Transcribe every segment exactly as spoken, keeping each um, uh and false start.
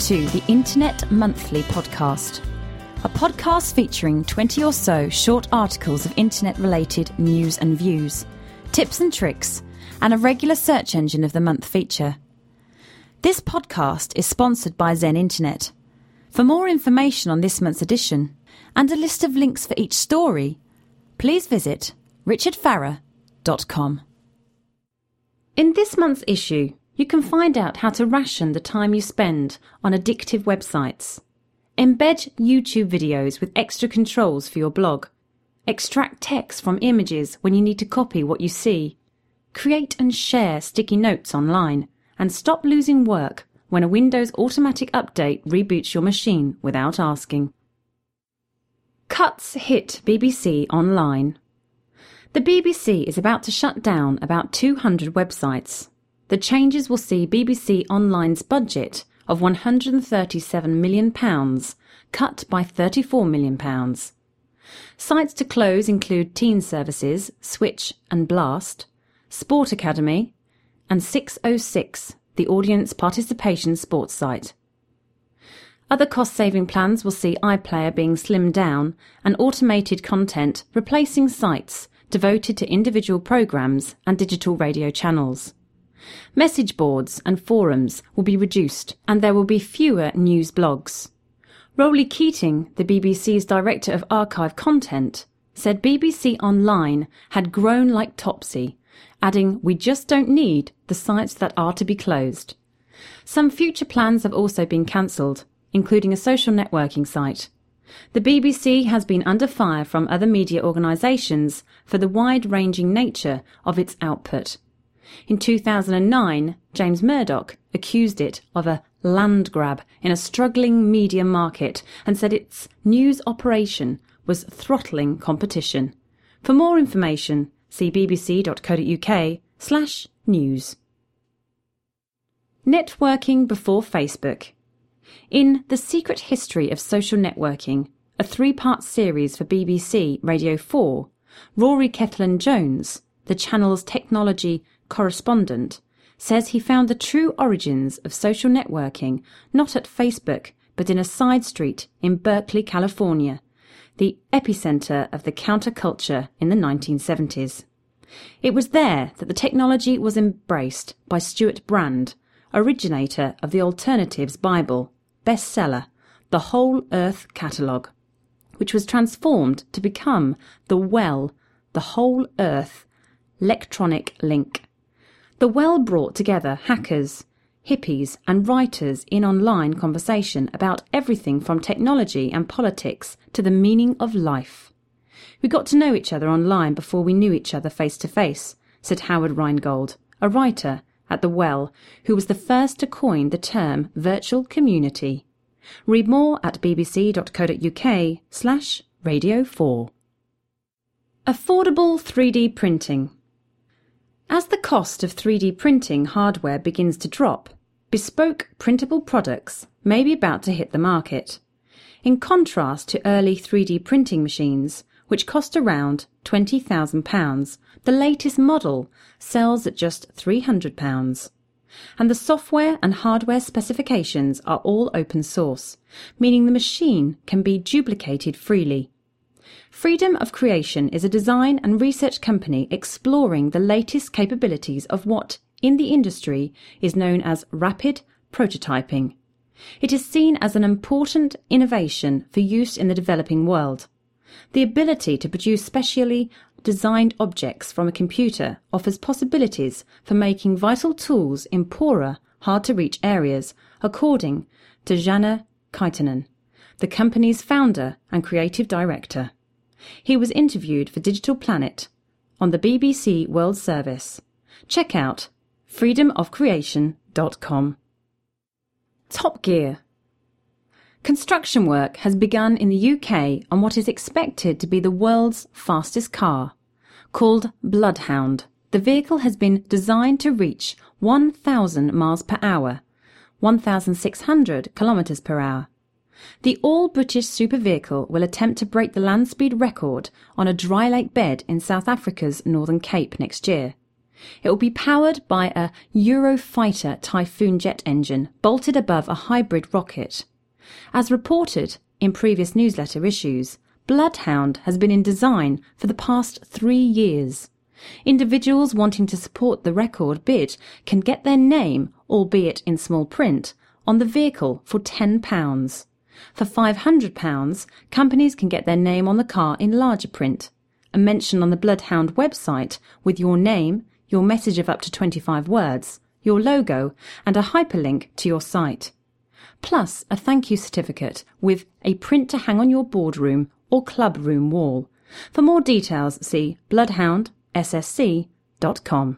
to the Internet Monthly podcast, a podcast featuring twenty or so short articles of internet-related news and views, tips and tricks, and a regular search engine of the month feature. This podcast is sponsored by Zen Internet. For more information on this month's edition and a list of links for each story, please visit richard farrer dot com. In this month's issue, you can find out how to ration the time you spend on addictive websites, embed YouTube videos with extra controls for your blog, extract text from images when you need to copy what you see, create and share sticky notes online, and stop losing work when a Windows automatic update reboots your machine without asking. Cuts hit B B C Online. The B B C is about to shut down about two hundred websites. The changes will see B B C Online's budget of one hundred thirty-seven million pounds cut by thirty-four million pounds. Sites to close include Teen Services, Switch and Blast, Sport Academy, and six oh six, the audience participation sports site. Other cost-saving plans will see iPlayer being slimmed down and automated content replacing sites devoted to individual programmes and digital radio channels. Message boards and forums will be reduced and there will be fewer news blogs. Roly Keating, the B B C's Director of Archive Content, said B B C Online had grown like Topsy, adding, "We just don't need the sites that are to be closed." Some future plans have also been cancelled, including a social networking site. The B B C has been under fire from other media organisations for the wide-ranging nature of its output. In two thousand nine, James Murdoch accused it of a land grab in a struggling media market and said its news operation was throttling competition. For more information, see bbc.co.uk slash news. Networking before Facebook. In The Secret History of Social Networking, a three-part series for B B C Radio four, Rory Cellan-Jones, the channel's technology correspondent, says he found the true origins of social networking not at Facebook but in a side street in Berkeley, California, the epicenter of the counterculture in the nineteen seventies. It was there that the technology was embraced by Stuart Brand, originator of the Alternatives Bible, bestseller, The Whole Earth Catalogue, which was transformed to become the WELL, The Whole Earth Electronic Link. The WELL brought together hackers, hippies and writers in online conversation about everything from technology and politics to the meaning of life. We got to know each other online before we knew each other face to face, said Howard Rheingold, a writer at the WELL, who was the first to coin the term virtual community. Read more at bbc.co.uk slash radio four. Affordable three D printing. As the cost of three D printing hardware begins to drop, bespoke printable products may be about to hit the market. In contrast to early three D printing machines, which cost around twenty thousand pounds, the latest model sells at just three hundred pounds. And the software and hardware specifications are all open source, meaning the machine can be duplicated freely. Freedom of Creation is a design and research company exploring the latest capabilities of what, in the industry, is known as rapid prototyping. It is seen as an important innovation for use in the developing world. The ability to produce specially designed objects from a computer offers possibilities for making vital tools in poorer, hard-to-reach areas, according to Janne Kaitanen, the company's founder and creative director. He was interviewed for Digital Planet on the B B C World Service. Check out freedom of creation dot com. Top Gear. Construction work has begun in the U K on what is expected to be the world's fastest car. Called Bloodhound, the vehicle has been designed to reach one thousand miles per hour, one thousand six hundred kilometres per hour. The all-British super vehicle will attempt to break the land speed record on a dry lake bed in South Africa's Northern Cape next year. It will be powered by a Eurofighter Typhoon jet engine bolted above a hybrid rocket. As reported in previous newsletter issues, Bloodhound has been in design for the past three years. Individuals wanting to support the record bid can get their name, albeit in small print, on the vehicle for ten pounds. For five hundred pounds, companies can get their name on the car in larger print. A mention on the Bloodhound website with your name, your message of up to twenty-five words, your logo, and a hyperlink to your site. Plus a thank you certificate with a print to hang on your boardroom or club room wall. For more details, see bloodhound s s c dot com.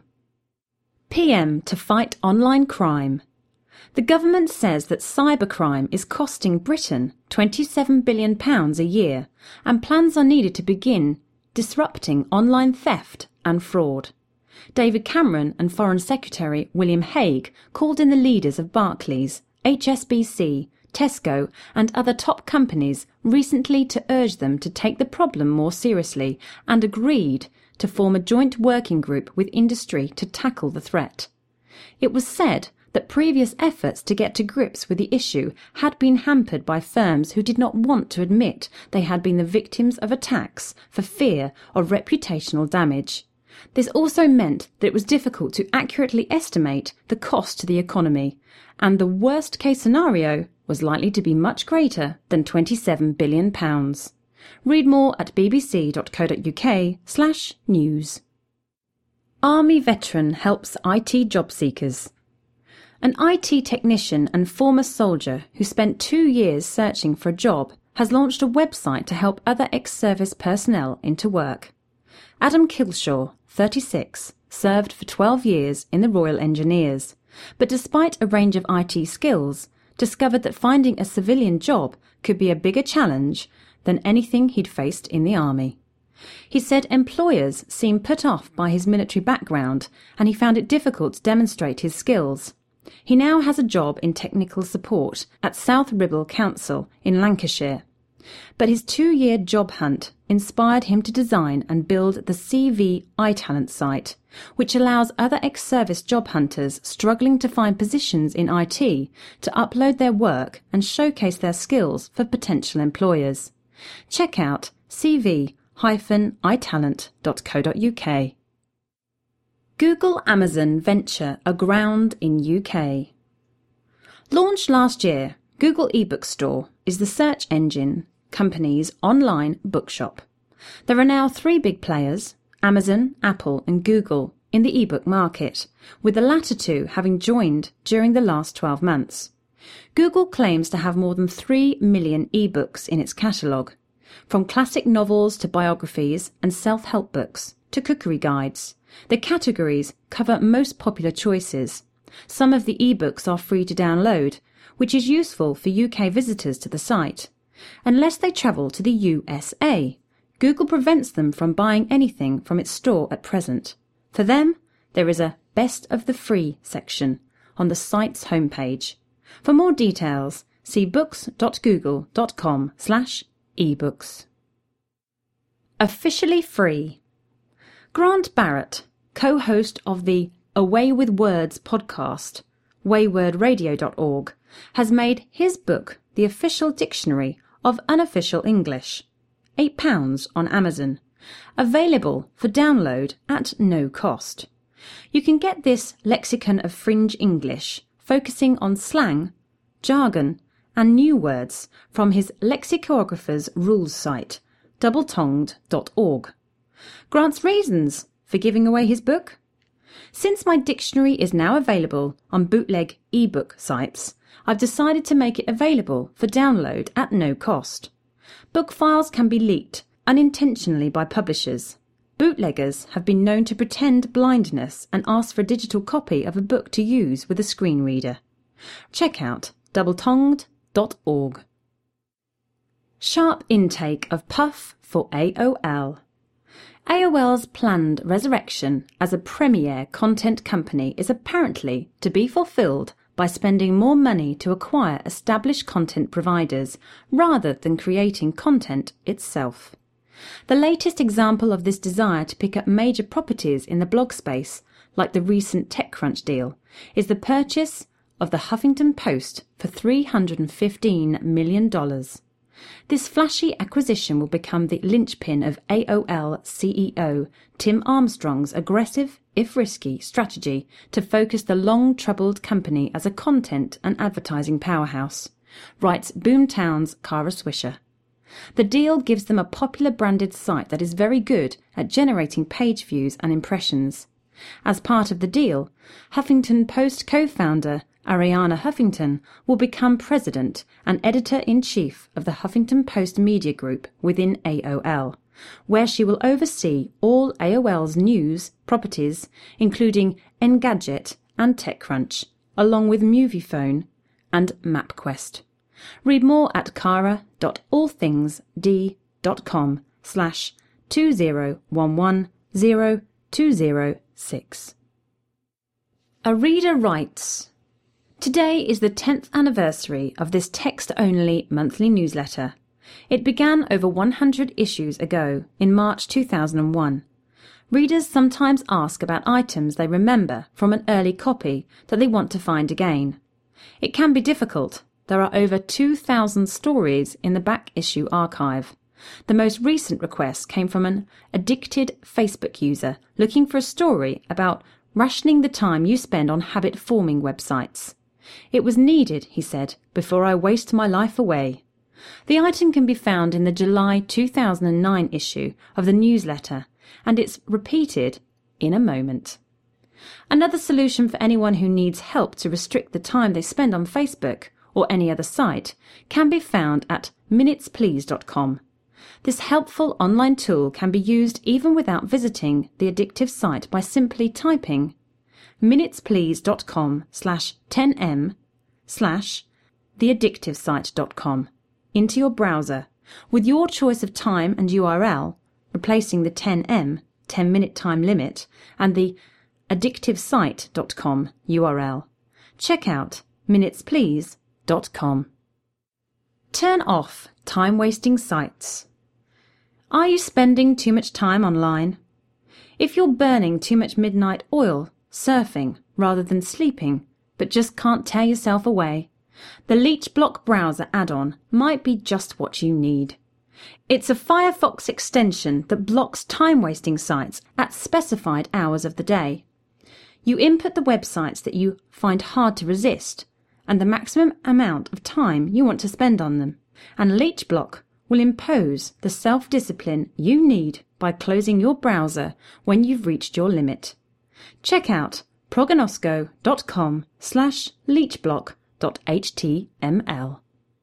P M to fight online crime. The government says that cybercrime is costing Britain twenty-seven billion pounds a year, and plans are needed to begin disrupting online theft and fraud. David Cameron and Foreign Secretary William Hague called in the leaders of Barclays, H S B C, Tesco and other top companies recently to urge them to take the problem more seriously, and agreed to form a joint working group with industry to tackle the threat. It was said that previous efforts to get to grips with the issue had been hampered by firms who did not want to admit they had been the victims of attacks for fear of reputational damage. This also meant that it was difficult to accurately estimate the cost to the economy, and the worst-case scenario was likely to be much greater than twenty-seven billion pounds. Read more at bbc.co.uk slash news. Army veteran helps I T job seekers. An I T technician and former soldier who spent two years searching for a job has launched a website to help other ex-service personnel into work. Adam Kilshaw, thirty-six, served for twelve years in the Royal Engineers, but despite a range of I T skills, discovered that finding a civilian job could be a bigger challenge than anything he'd faced in the army. He said employers seemed put off by his military background, and he found it difficult to demonstrate his skills. He now has a job in technical support at South Ribble Council in Lancashire. But his two-year job hunt inspired him to design and build the C V iTalent site, which allows other ex-service job hunters struggling to find positions in I T to upload their work and showcase their skills for potential employers. Check out c v dash i talent dot co dot u k. Google Amazon venture aground in U K. Launched last year, Google eBook Store is the search engine company's online bookshop. There are now three big players, Amazon, Apple and Google, in the ebook market, with the latter two having joined during the last twelve months. Google claims to have more than three million ebooks in its catalogue, from classic novels to biographies and self-help books to cookery guides. The categories cover most popular choices. Some of the ebooks are free to download, which is useful for U K visitors to the site. Unless they travel to the U S A, Google prevents them from buying anything from its store at present. For them, there is a Best of the Free section on the site's homepage. For more details, see books.google.com slash ebooks. Officially free. Grant Barrett, co-host of the Away with Words podcast, wayword radio dot org, has made his book the official dictionary of unofficial English, eight pounds on Amazon, available for download at no cost. You can get this lexicon of fringe English, focusing on slang, jargon and new words from his Lexicographer's Rules site, double tongued dot org. Grant's reasons for giving away his book? Since my dictionary is now available on bootleg ebook sites, I've decided to make it available for download at no cost. Book files can be leaked unintentionally by publishers. Bootleggers have been known to pretend blindness and ask for a digital copy of a book to use with a screen reader. Check out double tongued dot org. Sharp intake of puff for A O L. A O L's planned resurrection as a premier content company is apparently to be fulfilled by spending more money to acquire established content providers rather than creating content itself. The latest example of this desire to pick up major properties in the blog space like the recent TechCrunch deal, is the purchase of the Huffington Post for three hundred fifteen million dollars. This flashy acquisition will become the linchpin of A O L C E O Tim Armstrong's aggressive, if risky, strategy to focus the long-troubled company as a content and advertising powerhouse, writes Boomtown's Kara Swisher. The deal gives them a popular branded site that is very good at generating page views and impressions. As part of the deal, Huffington Post co-founder Arianna Huffington will become president and editor-in-chief of the Huffington Post Media Group within A O L, where she will oversee all A O L's news properties, including Engadget and TechCrunch, along with Moviefone and MapQuest. Read more at kara.allthingsd.com slash two zero one one zero two zero six. A reader writes, "Today is the tenth anniversary of this text-only monthly newsletter. It began over one hundred issues ago, in March two thousand one. Readers sometimes ask about items they remember from an early copy that they want to find again. It can be difficult. There are over two thousand stories in the back issue archive. The most recent request came from an addicted Facebook user looking for a story about rationing the time you spend on habit-forming websites. It was needed, he said, before I waste my life away. The item can be found in the July two thousand nine issue of the newsletter, and it's repeated in a moment. Another solution for anyone who needs help to restrict the time they spend on Facebook or any other site can be found at minutes please dot com. This helpful online tool can be used even without visiting the addictive site by simply typing minutesplease.com slash 10m slash theaddictivesite.com into your browser with your choice of time and U R L, replacing the ten M, ten minute time limit, and the addictivesite dot com U R L. Check out minutes please dot com. Turn off time-wasting sites. Are you spending too much time online? If you're burning too much midnight oil surfing rather than sleeping, but just can't tear yourself away, the LeechBlock browser add-on might be just what you need. It's a Firefox extension that blocks time-wasting sites at specified hours of the day. You input the websites that you find hard to resist and the maximum amount of time you want to spend on them, and LeechBlock will impose the self-discipline you need by closing your browser when you've reached your limit. Check out prognosco.com slash leechblock.html.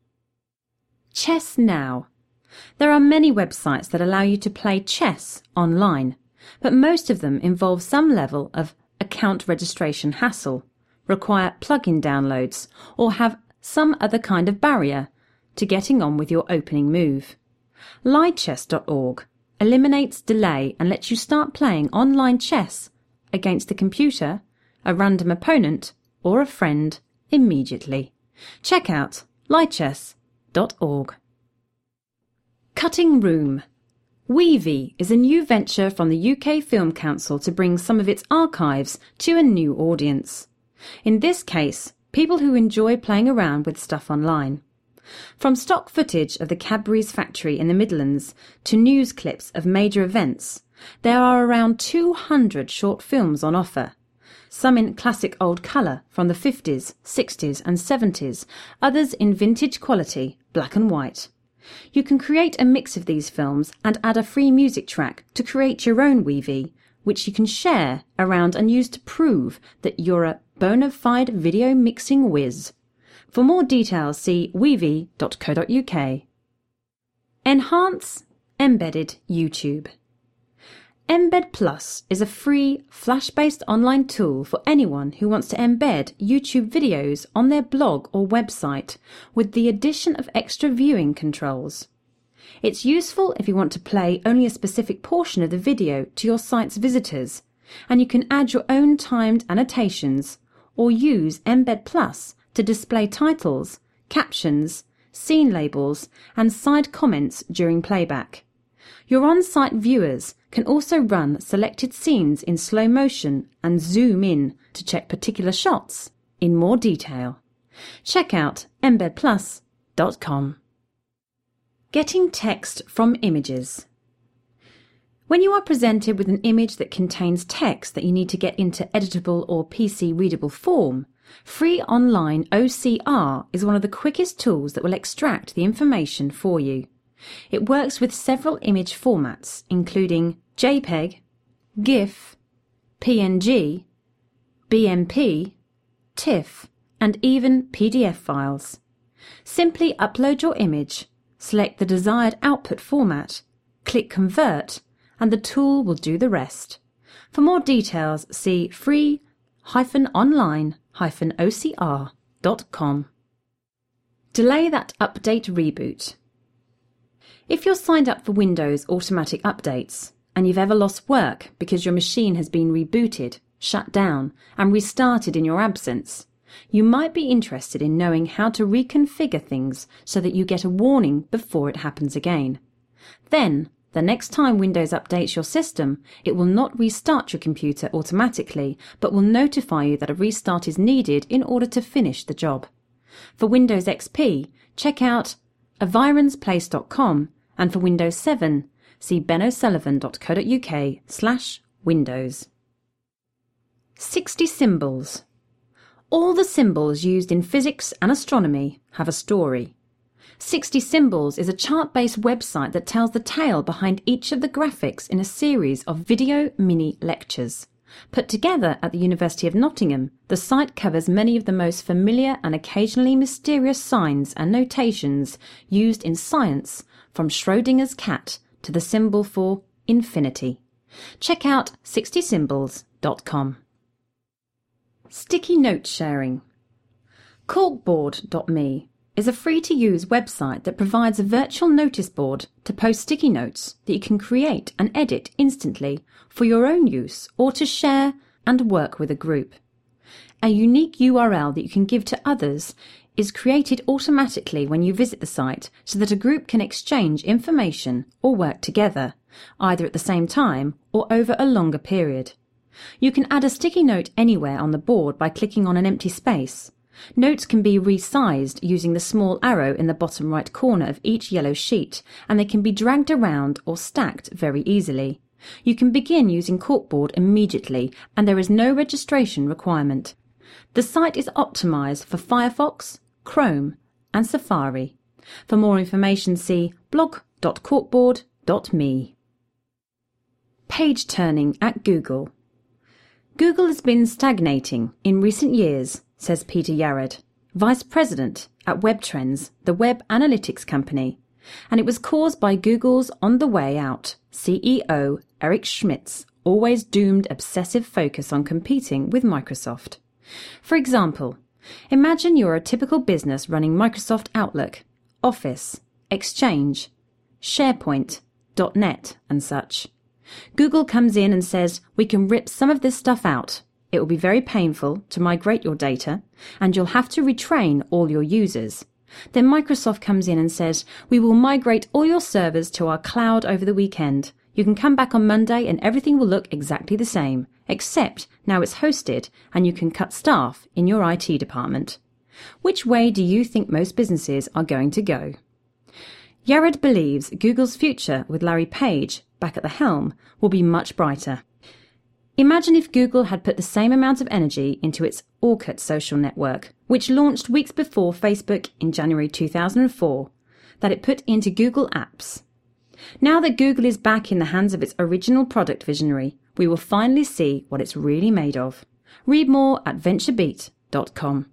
Chess Now. There are many websites that allow you to play chess online, but most of them involve some level of account registration hassle, require plugin downloads, or have some other kind of barrier to getting on with your opening move. Lichess dot org eliminates delay and lets you start playing online chess against a computer, a random opponent, or a friend immediately. Check out lichess dot org. Cutting Room. Weevy is a new venture from the U K Film Council to bring some of its archives to a new audience. In this case, people who enjoy playing around with stuff online. From stock footage of the Cadbury's factory in the Midlands to news clips of major events, there are around two hundred short films on offer. Some in classic old colour from the fifties, sixties and seventies, others in vintage quality, black and white. You can create a mix of these films and add a free music track to create your own Weevy, which you can share around and use to prove that you're a bona fide video mixing whiz. For more details, see weevy dot co dot uk. Enhance Embedded YouTube. Embed Plus is a free, Flash-based online tool for anyone who wants to embed YouTube videos on their blog or website with the addition of extra viewing controls. It's useful if you want to play only a specific portion of the video to your site's visitors, and you can add your own timed annotations or use Embed Plus to display titles, captions, scene labels, and side comments during playback. Your on-site viewers can also run selected scenes in slow motion and zoom in to check particular shots in more detail. Check out embed plus dot com. Getting text from images. When you are presented with an image that contains text that you need to get into editable or P C readable form, free online O C R is one of the quickest tools that will extract the information for you. It works with several image formats, including JPEG, GIF, P N G, B M P, TIFF, and even P D F files. Simply upload your image, select the desired output format, click Convert, and the tool will do the rest. For more details, see free dash online dash O C R dot com. Delay that update reboot. If you're signed up for Windows automatic updates, and you've ever lost work because your machine has been rebooted, shut down, and restarted in your absence, you might be interested in knowing how to reconfigure things so that you get a warning before it happens again. Then, the next time Windows updates your system, it will not restart your computer automatically, but will notify you that a restart is needed in order to finish the job. For Windows X P, check out avirons place dot com, and for Windows seven, see ben o'sullivan dot co dot uk slash windows. sixty symbols. All the symbols used in physics and astronomy have a story. sixty Symbols is a chart-based website that tells the tale behind each of the graphics in a series of video mini lectures. Put together at the University of Nottingham, the site covers many of the most familiar and occasionally mysterious signs and notations used in science, from Schrödinger's cat to the symbol for infinity. Check out sixty symbols dot com. Sticky note sharing. corkboard dot me is a free-to-use website that provides a virtual notice board to post sticky notes that you can create and edit instantly for your own use or to share and work with a group. A unique U R L that you can give to others is created automatically when you visit the site so that a group can exchange information or work together, either at the same time or over a longer period. You can add a sticky note anywhere on the board by clicking on an empty space. Notes can be resized using the small arrow in the bottom right corner of each yellow sheet, and they can be dragged around or stacked very easily. You can begin using Corkboard immediately, and there is no registration requirement. The site is optimized for Firefox, Chrome, and Safari. For more information, see blog dot corkboard dot me. Page turning at Google. Google has been stagnating in recent years, says Peter Yared, Vice President at WebTrends, the web analytics company, and it was caused by Google's on the way out C E O Eric Schmidt's always doomed obsessive focus on competing with Microsoft. For example, imagine you're a typical business running Microsoft Outlook, Office, Exchange, SharePoint, dot net and such. Google comes in and says, we can rip some of this stuff out. It will be very painful to migrate your data, and you'll have to retrain all your users. Then Microsoft comes in and says, we will migrate all your servers to our cloud over the weekend. You can come back on Monday and everything will look exactly the same, except now it's hosted and you can cut staff in your I T department. Which way do you think most businesses are going to go? Yared believes Google's future with Larry Page back at the helm will be much brighter. Imagine if Google had put the same amount of energy into its Orkut social network, which launched weeks before Facebook in January two thousand four, that it put into Google Apps. Now that Google is back in the hands of its original product visionary, we will finally see what it's really made of. Read more at venturebeat dot com.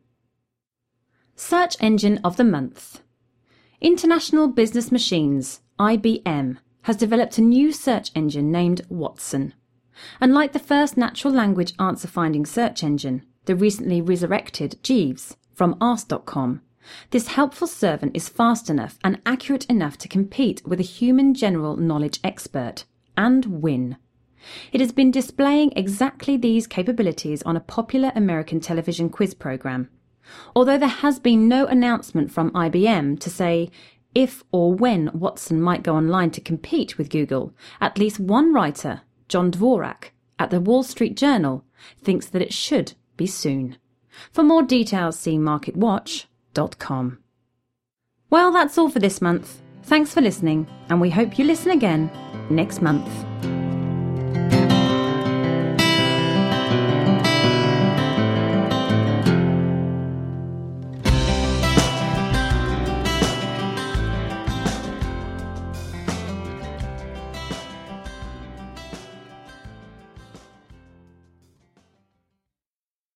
Search Engine of the Month. International Business Machines, I B M, has developed a new search engine named Watson. Unlike the first natural language answer-finding search engine, the recently resurrected Jeeves from ask dot com, this helpful servant is fast enough and accurate enough to compete with a human general knowledge expert and win. It has been displaying exactly these capabilities on a popular American television quiz program. Although there has been no announcement from I B M to say if or when Watson might go online to compete with Google, at least one writer, John Dvorak, at the Wall Street Journal, thinks that it should be soon. For more details, see market watch dot com. Well, that's all for this month. Thanks for listening, and we hope you listen again next month.